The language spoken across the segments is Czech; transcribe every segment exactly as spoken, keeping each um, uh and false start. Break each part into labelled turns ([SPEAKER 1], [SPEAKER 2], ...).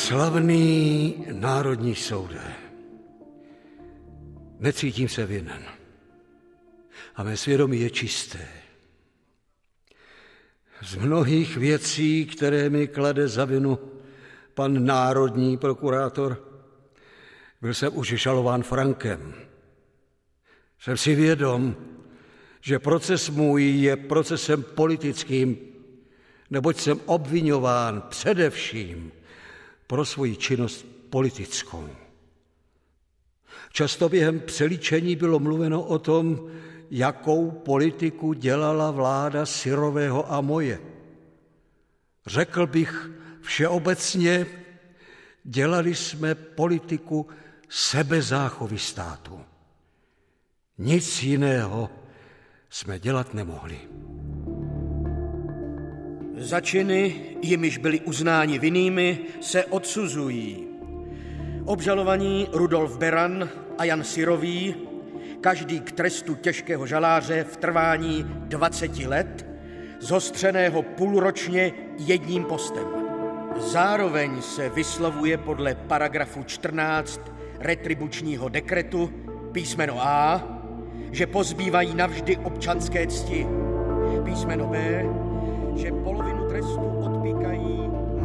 [SPEAKER 1] Slavný národní soude, necítím se vinen a mé svědomí je čisté. Z mnohých věcí, které mi klade za vinu pan národní prokurátor, byl jsem už žalován Frankem. Jsem si vědom, že proces můj je procesem politickým, neboť jsem obviňován především pro svoji činnost politickou. Často během přelíčení bylo mluveno o tom, jakou politiku dělala vláda Syrového a moje. Řekl bych všeobecně, dělali jsme politiku sebezáchovy státu. Nic jiného jsme dělat nemohli.
[SPEAKER 2] Za činy, jimiž byli uznáni vinnými, se odsuzují obžalovaní Rudolf Beran a Jan Syrový, každý k trestu těžkého žaláře v trvání dvaceti let, zostřeného půlročně jedním postem. Zároveň se vyslovuje podle paragrafu čtrnáct retribučního dekretu písmeno A, že pozbývají navždy občanské cti. Písmeno B, že polovinu trestu odpíkají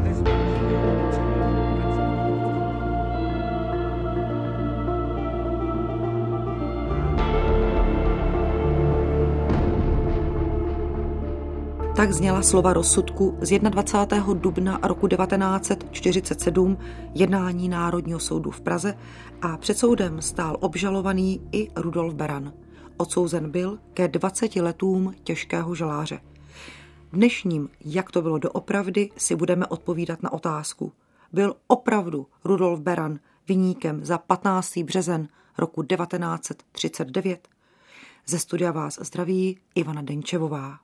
[SPEAKER 3] Tak zněla slova rozsudku z dvacátého prvního dubna roku devatenáct set čtyřicet sedm jednání Národního soudu v Praze a před soudem stál obžalovaný i Rudolf Beran. Odsouzen byl ke dvaceti letům těžkého žaláře. Dnešním, jak to bylo doopravdy, si budeme odpovídat na otázku. Byl opravdu Rudolf Beran viníkem za patnáctého březen roku devatenáct set třicet devět? Ze studia vás zdraví Ivana Denčevová.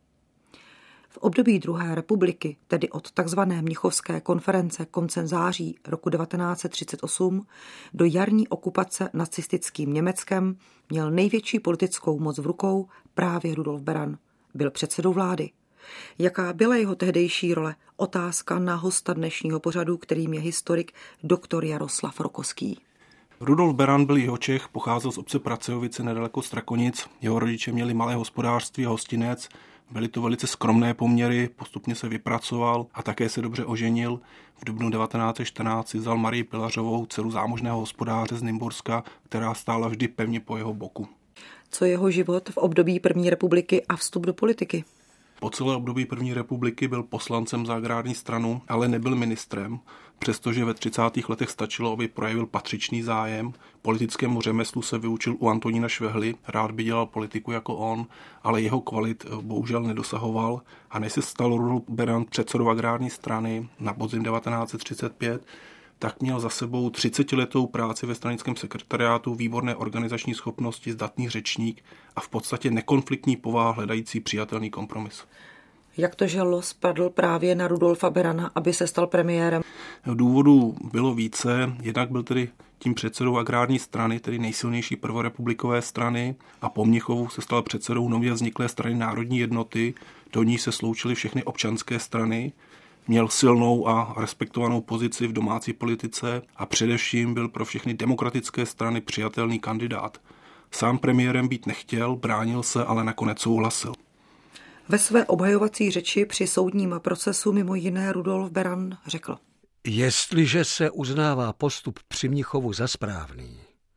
[SPEAKER 3] V období druhé republiky, tedy od takzvané Mnichovské konference koncem září roku devatenáct set třicet osm do jarní okupace nacistickým Německem, měl největší politickou moc v rukou právě Rudolf Beran. Byl předsedou vlády. Jaká byla jeho tehdejší role? Otázka na hosta dnešního pořadu, kterým je historik doktor Jaroslav Rokoský.
[SPEAKER 4] Rudolf Beran byl Jihočech, pocházel z obce Pracejovice nedaleko Strakonic. Jeho rodiče měli malé hospodářství a hostinec. Byly to velice skromné poměry, postupně se vypracoval a také se dobře oženil. V dubnu devatenáct set čtrnáct si vzal Marii Pilařovou, dceru zámožného hospodáře z Nymburska, která stála vždy pevně po jeho boku.
[SPEAKER 3] Co jeho život v období první republiky a vstup do politiky?
[SPEAKER 4] Po celé období první republiky byl poslancem za agrární stranu, ale nebyl ministrem, přestože ve třicátých letech stačilo, aby projevil patřičný zájem. Politickému řemeslu se vyučil u Antonína Švehly, rád by dělal politiku jako on, ale jeho kvalit bohužel nedosahoval a než se stal Rudolf Beran předsedou agrární strany na podzim devatenáct set třicet pět, tak měl za sebou třicetiletou práci ve stranickém sekretariátu, výborné organizační schopnosti, zdatný řečník a v podstatě nekonfliktní povaha hledající přijatelný kompromis.
[SPEAKER 3] Jak to, že los padl právě na Rudolfa Berana, aby se stal premiérem?
[SPEAKER 4] Důvodů bylo více, jednak byl tedy tím předsedou agrární strany, tedy nejsilnější prvorepublikové strany, a po Mnichovu se stal předsedou nově vzniklé strany Národní jednoty, do ní se sloučily všechny občanské strany. Měl silnou a respektovanou pozici v domácí politice a především byl pro všechny demokratické strany přijatelný kandidát. Sám premiérem být nechtěl, bránil se, ale nakonec souhlasil.
[SPEAKER 3] Ve své obhajovací řeči při soudním procesu mimo jiné Rudolf Beran řekl:
[SPEAKER 1] Jestliže se uznává postup při Mnichovu za správný,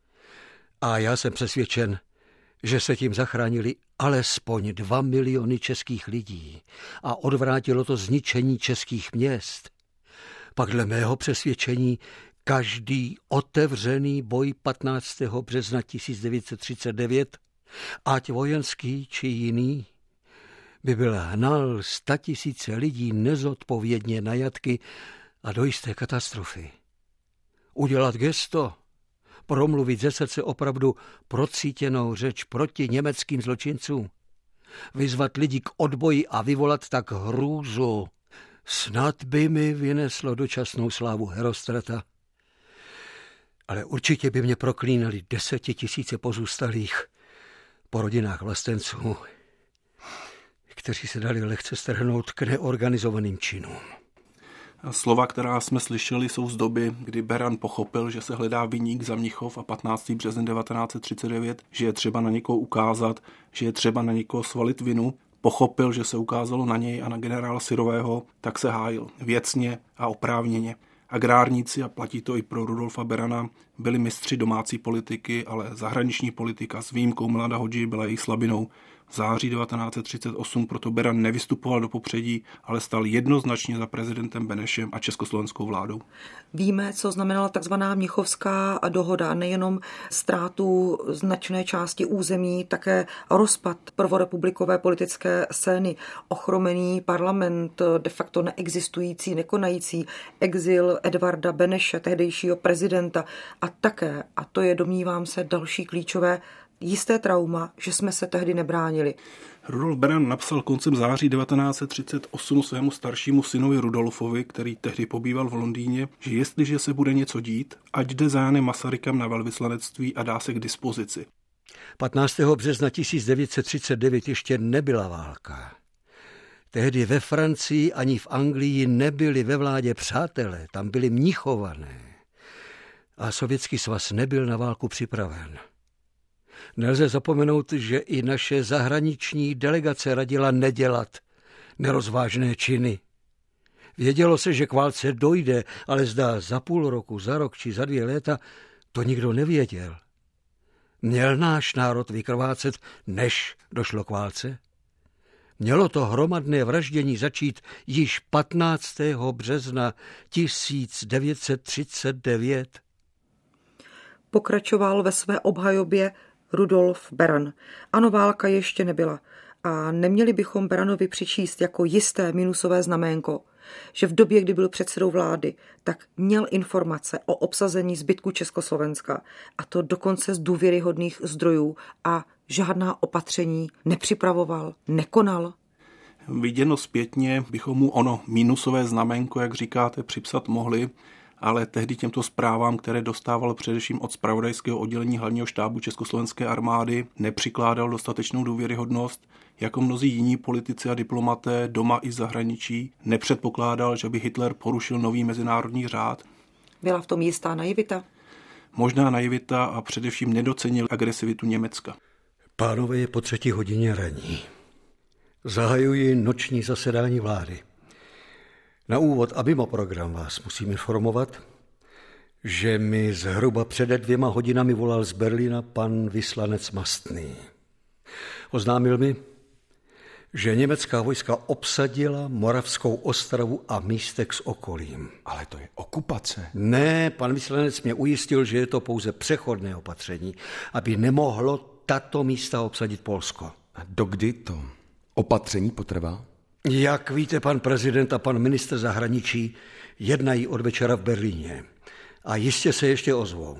[SPEAKER 1] a já jsem přesvědčen, že se tím zachránili alespoň dva miliony českých lidí a odvrátilo to zničení českých měst, pak dle mého přesvědčení každý otevřený boj patnáctého března tisíc devět set třicet devět, ať vojenský či jiný, by byl hnal statisíce lidí nezodpovědně na jatky a do jisté katastrofy. Udělat gesto, promluvit ze srdce opravdu procítěnou řeč proti německým zločincům, vyzvat lidi k odboji a vyvolat tak hrůzu, snad by mi vyneslo dočasnou slávu Herostrata. Ale určitě by mě proklínali desetitisíce pozůstalých po rodinách vlastenců, kteří se dali lehce strhnout k neorganizovaným činům.
[SPEAKER 4] Slova, která jsme slyšeli, jsou z doby, kdy Beran pochopil, že se hledá viník za Mnichov a patnáctého března devatenáct set třicet devět, že je třeba na někoho ukázat, že je třeba na někoho svalit vinu. Pochopil, že se ukázalo na něj a na generála Syrového, tak se hájil věcně a oprávněně. Agrárníci, a platí to i pro Rudolfa Berana, byli mistři domácí politiky, ale zahraniční politika s výjimkou Mlada Hodži byla jejich slabinou. V září devatenáct set třicet osm proto Beran nevystupoval do popředí, ale stal jednoznačně za prezidentem Benešem a československou vládou.
[SPEAKER 3] Víme, co znamenala takzvaná Mnichovská dohoda, nejenom ztrátu značné části území, také rozpad prvorepublikové politické scény, ochromený parlament, de facto neexistující, nekonající, exil Edvarda Beneše, tehdejšího prezidenta a také, a to je, domnívám se, další klíčové, jisté trauma, že jsme se tehdy nebránili.
[SPEAKER 4] Rudolf Beran napsal koncem září devatenáct set třicet osm svému staršímu synovi Rudolfovi, který tehdy pobýval v Londýně, že jestliže se bude něco dít, ať jde za Janem Masarykem na velvyslanectví a dá se k dispozici.
[SPEAKER 1] patnáctého března tisíc devět set třicet devět ještě nebyla válka. Tehdy ve Francii ani v Anglii nebyli ve vládě přátelé, tam byli Mnichované. A Sovětský svaz nebyl na válku připraven. Nelze zapomenout, že i naše zahraniční delegace radila nedělat nerozvážné činy. Vědělo se, že k válce dojde, ale zdá za půl roku, za rok či za dvě léta, to nikdo nevěděl. Měl náš národ vykrvácet, než došlo k válce? Mělo to hromadné vraždění začít již patnáctého března tisíc devět set třicet devět.
[SPEAKER 3] Pokračoval ve své obhajobě Rudolf Beran. Ano, válka ještě nebyla a neměli bychom Beranovi přičíst jako jisté minusové znaménko, že v době, kdy byl předsedou vlády, tak měl informace o obsazení zbytku Československa a to dokonce z důvěryhodných zdrojů a žádná opatření nepřipravoval, nekonal.
[SPEAKER 4] Viděno zpětně bychom mu ono minusové znaménko, jak říkáte, připsat mohli, ale tehdy těmto zprávám, které dostával především od zpravodajského oddělení hlavního štábu Československé armády, nepřikládal dostatečnou důvěryhodnost. Jako mnozí jiní politici a diplomaté doma i zahraničí nepředpokládal, že by Hitler porušil nový mezinárodní řád.
[SPEAKER 3] Byla v tom jistá naivita?
[SPEAKER 4] Možná naivita a především nedocenil agresivitu Německa.
[SPEAKER 1] Pánové, je po třetí hodině raní. Zahajuji noční zasedání vlády. Na úvod a mimo program vás musím informovat, že mi zhruba před dvěma hodinami volal z Berlína pan vyslanec Mastný. Oznámil mi, že německá vojska obsadila Moravskou Ostravu a místek s okolím.
[SPEAKER 5] Ale to je okupace.
[SPEAKER 1] Ne, pan vyslanec mě ujistil, že je to pouze přechodné opatření, aby nemohlo tato místa obsadit Polsko.
[SPEAKER 5] A dokdy to opatření potrvá?
[SPEAKER 1] Jak víte, pan prezident a pan ministr zahraničí jednají od večera v Berlíně. A jistě se ještě ozvou.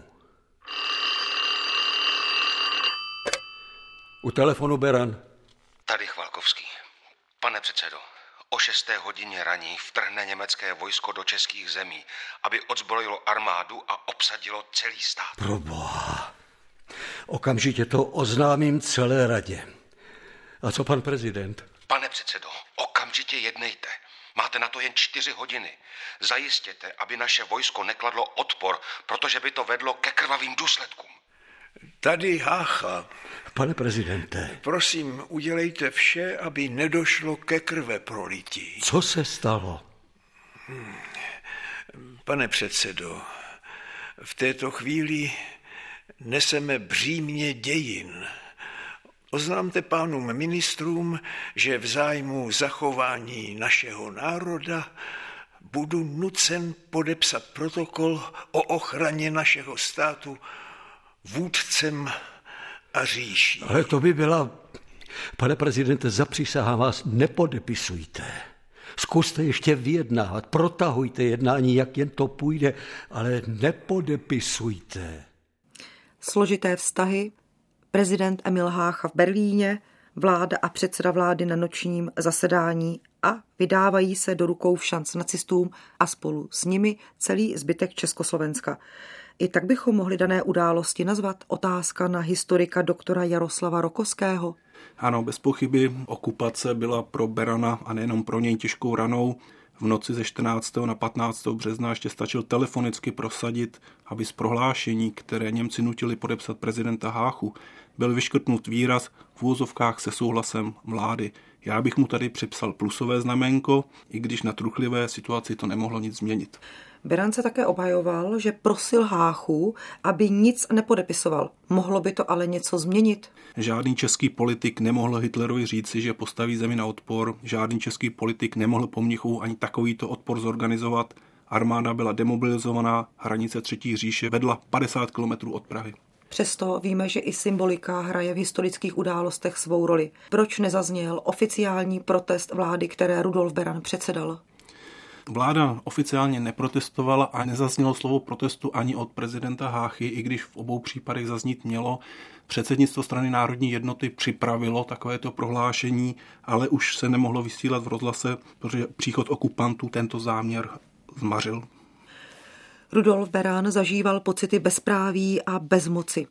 [SPEAKER 1] U telefonu Beran.
[SPEAKER 6] Tady Chvalkovský. Pane předsedo, o šesté hodině raní vtrhne německé vojsko do českých zemí, aby odzbrojilo armádu a obsadilo celý stát.
[SPEAKER 1] Proboha. Okamžitě to oznámím celé radě. A co pan prezident?
[SPEAKER 6] Pane předsedo, okamžitě jednejte. Máte na to jen čtyři hodiny. Zajistěte, aby naše vojsko nekladlo odpor, protože by to vedlo ke krvavým důsledkům.
[SPEAKER 7] Tady Hácha.
[SPEAKER 1] Pane prezidente.
[SPEAKER 7] Prosím, udělejte vše, aby nedošlo ke krve prolití.
[SPEAKER 1] Co se stalo?
[SPEAKER 7] Hmm. Pane předsedo, v této chvíli neseme břímě dějin. Oznámte pánům ministrům, že v zájmu zachování našeho národa budu nucen podepsat protokol o ochraně našeho státu vůdcem a říší.
[SPEAKER 1] Ale to by byla... Pane prezidente, zapřísahám vás, nepodepisujte. Zkuste ještě vyjednávat, protahujte jednání, jak jen to půjde, ale nepodepisujte.
[SPEAKER 3] Složité vztahy, prezident Emil Hácha v Berlíně, vláda a předseda vlády na nočním zasedání a vydávají se do rukou všanc nacistům a spolu s nimi celý zbytek Československa. I tak bychom mohli dané události nazvat. Otázka na historika doktora Jaroslava Rokoského.
[SPEAKER 4] Ano, bez pochyby okupace byla pro Berana a nejenom pro něj těžkou ranou. V noci ze čtrnáctého na patnáctého března ještě stačil telefonicky prosadit, aby z prohlášení, které Němci nutili podepsat prezidenta Háchu, byl vyškrtnut výraz v úvozovkách se souhlasem vlády. Já bych mu tady připsal plusové znaménko, i když na truchlivé situaci to nemohlo nic změnit.
[SPEAKER 3] Beran se také obhajoval, že prosil Háchu, aby nic nepodepisoval. Mohlo by to ale něco změnit?
[SPEAKER 4] Žádný český politik nemohl Hitlerovi říci, že postaví zemi na odpor. Žádný český politik nemohl po Mnichovu ani takovýto odpor zorganizovat. Armáda byla demobilizovaná, hranice Třetí říše vedla padesát kilometrů od Prahy.
[SPEAKER 3] Přesto víme, že i symbolika hraje v historických událostech svou roli. Proč nezazněl oficiální protest vlády, které Rudolf Beran předsedal?
[SPEAKER 4] Vláda oficiálně neprotestovala a nezaznělo slovo protestu ani od prezidenta Háchy, i když v obou případech zaznít mělo. Předsednictvo Strany národní jednoty připravilo takovéto prohlášení, ale už se nemohlo vysílat v rozhlase, protože příchod okupantů tento záměr zmařil.
[SPEAKER 3] Rudolf Beran zažíval pocity bezpráví a bezmoci.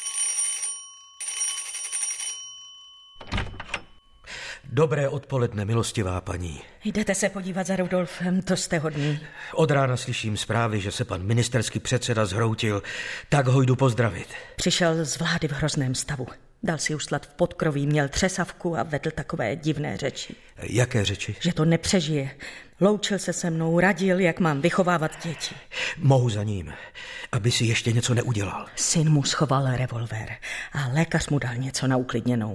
[SPEAKER 1] Dobré odpoledne, milostivá paní.
[SPEAKER 8] Jdete se podívat za Rudolfem, to jste hodný.
[SPEAKER 1] Od rána slyším zprávy, že se pan ministerský předseda zhroutil, tak ho jdu pozdravit.
[SPEAKER 8] Přišel z vlády v hrozném stavu. Dal si uslat v podkroví, měl třesavku a vedl takové divné řeči.
[SPEAKER 1] Jaké řeči?
[SPEAKER 8] Že to nepřežije. Loučil se se mnou, radil, jak mám vychovávat děti.
[SPEAKER 1] Mohu za ním, aby si ještě něco neudělal.
[SPEAKER 8] Syn mu schoval revolver a lékař mu dal něco na uklidněnou.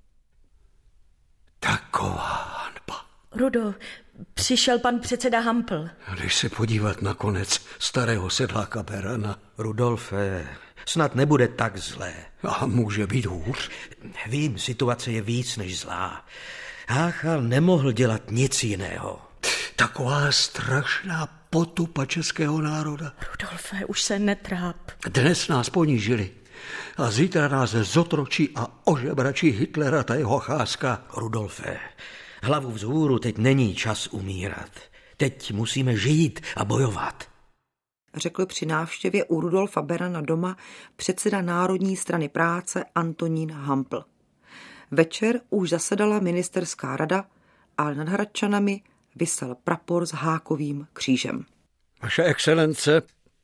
[SPEAKER 1] Taková hanba.
[SPEAKER 8] Rudo, přišel pan předseda Hampl.
[SPEAKER 1] Když se podívat na konec starého sedláka Berana. Rudolfe, snad nebude tak zlé. A může být hůř? Vím, situace je víc než zlá. Hácha nemohl dělat nic jiného. Taková strašná potupa českého národa.
[SPEAKER 8] Rudolfe, už se netráp.
[SPEAKER 1] Dnes nás ponížili. A zítra nás zotročí a ožebračí Hitlera ta jeho cházka. Rudolfe, hlavu vzhůru, teď není čas umírat. Teď musíme žít a bojovat.
[SPEAKER 3] Řekl při návštěvě u Rudolfa Berana doma předseda Národní strany práce Antonín Hampl. Večer už zasedala ministerská rada, ale nad Hradčanami visel prapor s hákovým křížem.
[SPEAKER 1] Vaše excelence,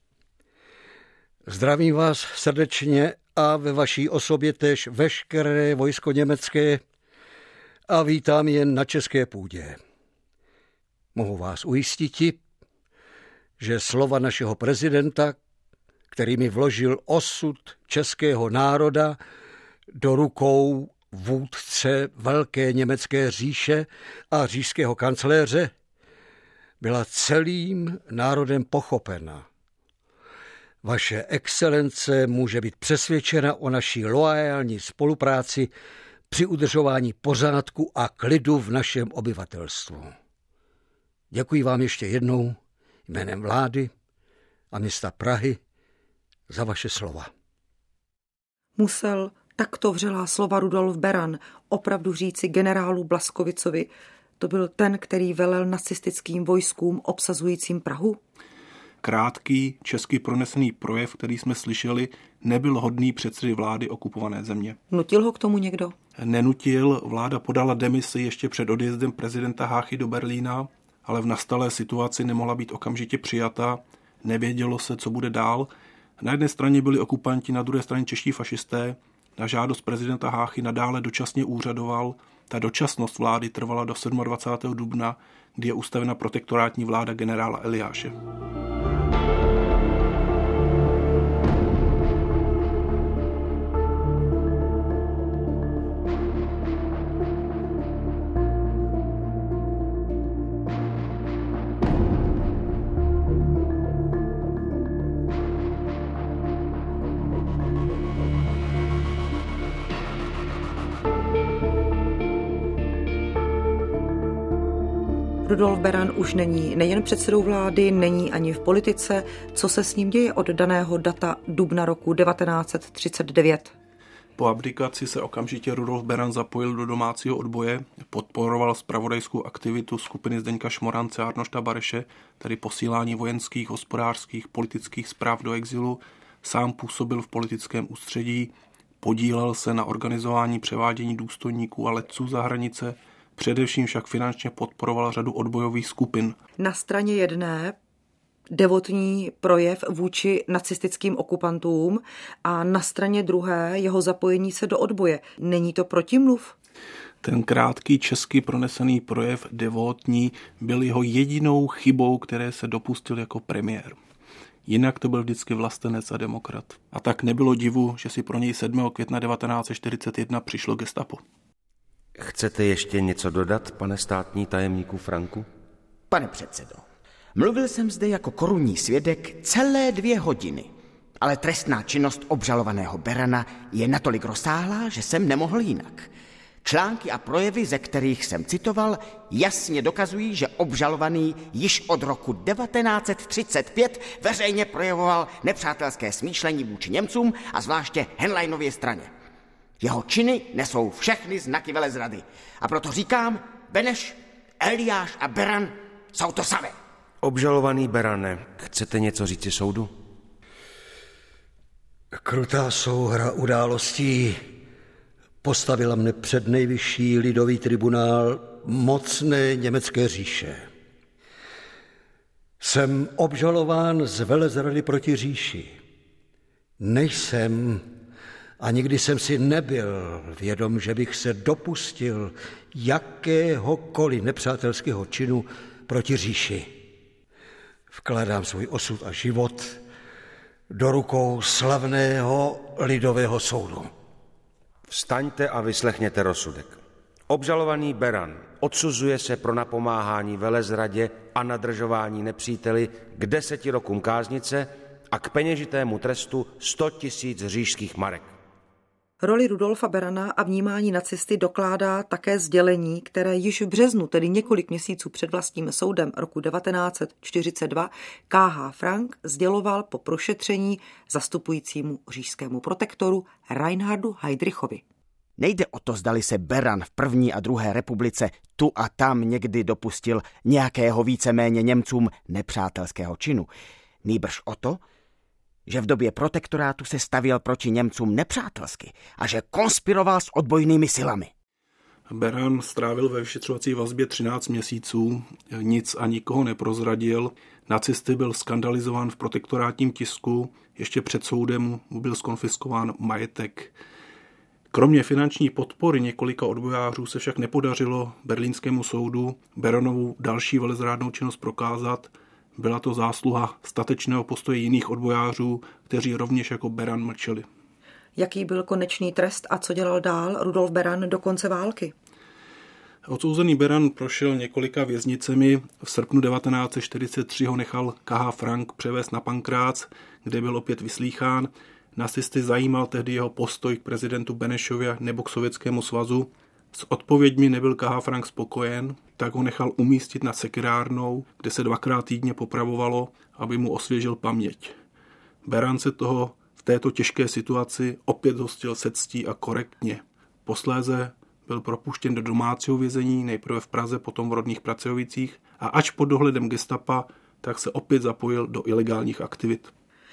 [SPEAKER 1] zdravím vás srdečně a ve vaší osobě též veškeré vojsko německé a vítám jen na české půdě. Mohu vás ujistiti, že slova našeho prezidenta, který mi vložil osud českého národa do rukou vůdce velké německé říše a říšského kancléře, byla celým národem pochopena. Vaše excelence může být přesvědčena o naší loajální spolupráci při udržování pořádku a klidu v našem obyvatelstvu. Děkuji vám ještě jednou jménem vlády a města Prahy za vaše slova.
[SPEAKER 3] Musel takto vřelá slova Rudolf Beran opravdu říci generálu Blaskovicovi. To byl ten, který velel nacistickým vojskům obsazujícím Prahu?
[SPEAKER 4] Krátký, česky pronesený projev, který jsme slyšeli, nebyl hodný předsedy vlády okupované země.
[SPEAKER 3] Nutil ho k tomu někdo?
[SPEAKER 4] Nenutil, vláda podala demisi ještě před odjezdem prezidenta Háchy do Berlína, ale v nastalé situaci nemohla být okamžitě přijata, nevědělo se, co bude dál. Na jedné straně byli okupanti, na druhé straně čeští fašisté. Na žádost prezidenta Háchy nadále dočasně úřadoval. Ta dočasnost vlády trvala do dvacátého sedmého dubna, kdy je ustavena protektorátní vláda generála Eliáše.
[SPEAKER 3] Rudolf Beran už není nejen předsedou vlády, není ani v politice. Co se s ním děje od daného data dubna roku devatenáct set třicet devět?
[SPEAKER 4] Po abdikaci se okamžitě Rudolf Beran zapojil do domácího odboje, podporoval zpravodajskou aktivitu skupiny Zdeňka Šmorance a Arnošta Bareše, tedy posílání vojenských, hospodářských, politických zpráv do exilu, sám působil v politickém ústředí, podílel se na organizování převádění důstojníků a letců za hranice, Především však finančně podporoval řadu odbojových skupin.
[SPEAKER 3] Na straně jedné devotní projev vůči nacistickým okupantům a na straně druhé jeho zapojení se do odboje. Není to protimluv?
[SPEAKER 4] Ten krátký česky pronesený projev devotní byl jeho jedinou chybou, které se dopustil jako premiér. Jinak to byl vždycky vlastenec a demokrat. A tak nebylo divu, že si pro něj sedmého května devatenáct set čtyřicet jedna přišlo gestapo.
[SPEAKER 6] Chcete ještě něco dodat, pane státní tajemníku Franku?
[SPEAKER 9] Pane předsedo, mluvil jsem zde jako korunní svědek celé dvě hodiny, ale trestná činnost obžalovaného Berana je natolik rozsáhlá, že jsem nemohl jinak. Články a projevy, ze kterých jsem citoval, jasně dokazují, že obžalovaný již od roku devatenáct set třicet pět veřejně projevoval nepřátelské smýšlení vůči Němcům a zvláště Henleinově straně. Jeho činy nesou všechny znaky velezrady. A proto říkám, Beneš, Eliáš a Beran jsou to samé.
[SPEAKER 6] Obžalovaný Berane, chcete něco říci soudu?
[SPEAKER 1] Krutá souhra událostí postavila mne před nejvyšší lidový tribunál mocné německé říše. Jsem obžalován z velezrady proti říši. Nejsem a nikdy jsem si nebyl vědom, že bych se dopustil jakéhokoliv nepřátelského činu proti říši. Vkládám svůj osud a život do rukou slavného lidového soudu.
[SPEAKER 6] Vstaňte a vyslechněte rozsudek. Obžalovaný Beran odsuzuje se pro napomáhání velezradě a nadržování nepříteli k deseti rokům káznice a k peněžitému trestu sto tisíc říšských marek.
[SPEAKER 3] Roli Rudolfa Berana a vnímání nacisty dokládá také sdělení, které již v březnu, tedy několik měsíců před vlastním soudem roku devatenáct set čtyřicet dva, K H. Frank sděloval po prošetření zastupujícímu říšskému protektoru Reinhardu Heydrichovi.
[SPEAKER 9] Nejde o to, zdali se Beran v první a druhé republice tu a tam někdy dopustil nějakého víceméně Němcům nepřátelského činu. Nýbrž o to, že v době protektorátu se stavěl proti Němcům nepřátelsky a že konspiroval s odbojnými silami.
[SPEAKER 4] Beran strávil ve vyšetřovací vazbě třináct měsíců, nic a nikoho neprozradil. Nacisty byl skandalizován v protektorátním tisku, ještě před soudem mu byl zkonfiskován majetek. Kromě finanční podpory několika odbojářů se však nepodařilo berlínskému soudu Beranovu další velezrádnou činnost prokázat. Byla to zásluha statečného postoje jiných odbojářů, kteří rovněž jako Beran mlčeli.
[SPEAKER 3] Jaký byl konečný trest a co dělal dál Rudolf Beran do konce války?
[SPEAKER 4] Odsouzený Beran prošel několika věznicemi. V srpnu devatenáct set čtyřicet tři ho nechal K H. Frank převést na Pankrác, kde byl opět vyslýchán. Nacisty zajímal tehdy jeho postoj k prezidentu Benešovi nebo k Sovětskému svazu. S odpověďmi nebyl K H. Frank spokojen, tak ho nechal umístit nad sekirárnou, kde se dvakrát týdně popravovalo, aby mu osvěžil paměť. Beran se toho v této těžké situaci opět hostil se ctí a korektně. Posléze byl propuštěn do domácího vězení, nejprve v Praze, potom v rodných Pracejovicích a ač pod dohledem gestapa, tak se opět zapojil do ilegálních aktivit.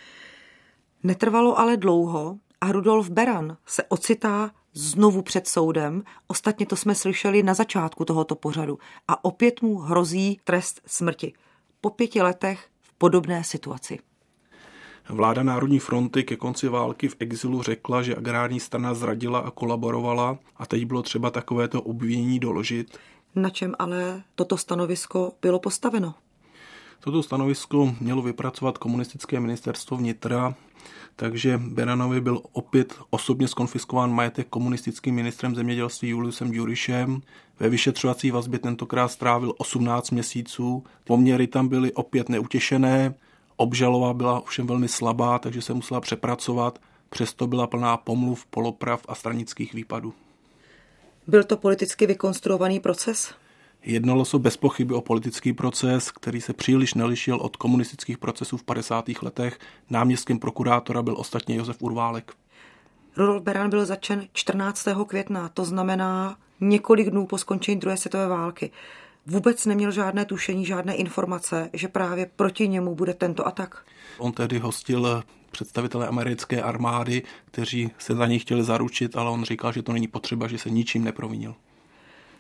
[SPEAKER 3] Netrvalo ale dlouho a Rudolf Beran se ocitá znovu před soudem. Ostatně to jsme slyšeli na začátku tohoto pořadu. A opět mu hrozí trest smrti. Po pěti letech v podobné situaci.
[SPEAKER 4] Vláda Národní fronty ke konci války v exilu řekla, že agrární strana zradila a kolaborovala a teď bylo třeba takovéto obvinění doložit.
[SPEAKER 3] Na čem ale toto stanovisko bylo postaveno?
[SPEAKER 4] Toto stanovisko mělo vypracovat komunistické ministerstvo vnitra, takže Beranovi byl opět osobně zkonfiskován majetek komunistickým ministrem zemědělství Juliusem Jurišem. Ve vyšetřovací vazbě tentokrát strávil osmnáct měsíců. Poměry tam byly opět neutěšené. Obžaloba byla ovšem velmi slabá, takže se musela přepracovat. Přesto byla plná pomluv, poloprav a stranických výpadů.
[SPEAKER 3] Byl to politicky vykonstruovaný proces?
[SPEAKER 4] Jednalo se bez pochyby o politický proces, který se příliš nelišil od komunistických procesů v padesátých letech. Náměstkem prokurátora byl ostatně Josef Urválek.
[SPEAKER 3] Rudolf Beran byl zatčen čtrnáctého května, to znamená několik dnů po skončení druhé světové války. Vůbec neměl žádné tušení, žádné informace, že právě proti němu bude tento atak.
[SPEAKER 4] On tehdy hostil představitele americké armády, kteří se za něj chtěli zaručit, ale on říkal, že to není potřeba, že se ničím neprovinil.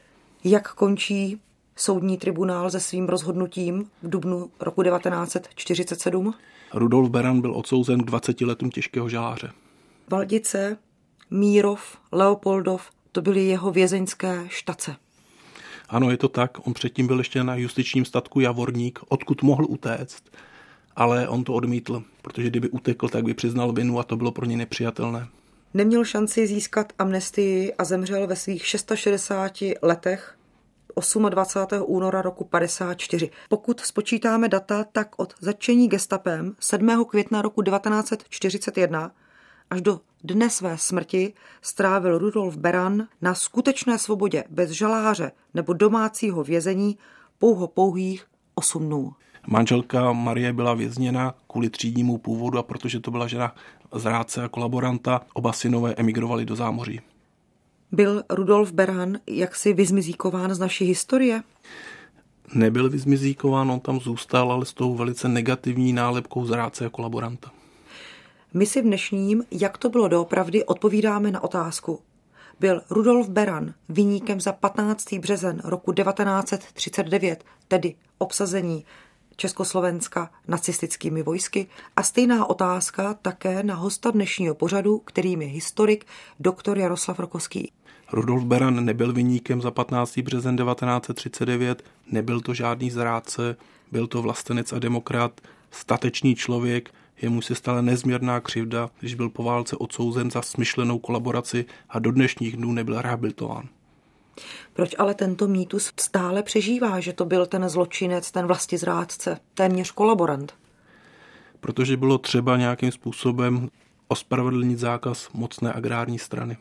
[SPEAKER 3] Jak končí soudní tribunál se svým rozhodnutím v dubnu roku devatenáct set čtyřicet sedm?
[SPEAKER 4] Rudolf Beran byl odsouzen k dvaceti letům těžkého žaláře.
[SPEAKER 3] Valdice, Mírov, Leopoldov, to byly jeho vězeňské štace.
[SPEAKER 4] Ano, je to tak. On předtím byl ještě na justičním statku Javorník, odkud mohl utéct, ale on to odmítl, protože kdyby utekl, tak by přiznal vinu a to bylo pro ně nepřijatelné.
[SPEAKER 3] Neměl šanci získat amnestii a zemřel ve svých šedesáti šesti letech dvacátého osmého února roku padesát čtyři. Pokud spočítáme data, tak od zatčení gestapem sedmého května roku devatenáct set čtyřicet jedna až do dne své smrti strávil Rudolf Beran na skutečné svobodě bez žaláře nebo domácího vězení pouho pouhých osm dnů.
[SPEAKER 4] Manželka Marie byla vězněna kvůli třídnímu původu a protože to byla žena zrádce a kolaboranta, oba synové emigrovali do zámoří.
[SPEAKER 3] Byl Rudolf Beran jaksi vyzmizíkován z naší historie?
[SPEAKER 4] Nebyl vyzmizíkován, on tam zůstal, ale s tou velice negativní nálepkou zrádce a kolaboranta.
[SPEAKER 3] My si v dnešním, jak to bylo doopravdy, odpovídáme na otázku. Byl Rudolf Beran viníkem za patnáctého březen roku devatenáct set třicet devět, tedy obsazení Československa nacistickými vojsky? A stejná otázka také na hosta dnešního pořadu, kterým je historik doktor Jaroslav Rokoský.
[SPEAKER 4] Rudolf Beran nebyl viníkem za patnáctého březen devatenáct set třicet devět, nebyl to žádný zrádce, byl to vlastenec a demokrat, statečný člověk, jemu se stala nezměrná křivda, když byl po válce odsouzen za smyšlenou kolaboraci a do dnešních dnů nebyl rehabilitován.
[SPEAKER 3] Proč ale tento mýtus stále přežívá, že to byl ten zločinec, ten vlastizrádce, téměř kolaborant?
[SPEAKER 4] Protože bylo třeba nějakým způsobem ospravedlnit zákaz mocné agrární strany.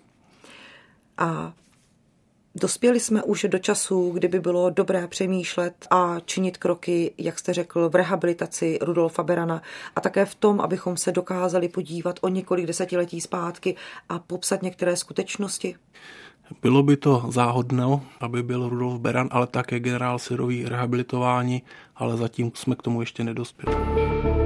[SPEAKER 3] A dospěli jsme už do času, kdy by bylo dobré přemýšlet a činit kroky, jak jste řekl, v rehabilitaci Rudolfa Berana a také v tom, abychom se dokázali podívat o několik desetiletí zpátky a popsat některé skutečnosti.
[SPEAKER 4] Bylo by to záhodno, aby byl Rudolf Beran, ale také generál Syrový rehabilitováni, ale zatím jsme k tomu ještě nedospěli.